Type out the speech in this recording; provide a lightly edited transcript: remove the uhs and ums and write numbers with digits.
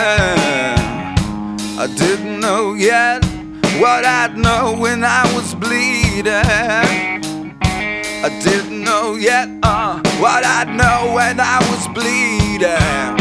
I didn't know yet what I'd know when I was bleeding. I didn't know yet what I'd know when I was bleeding.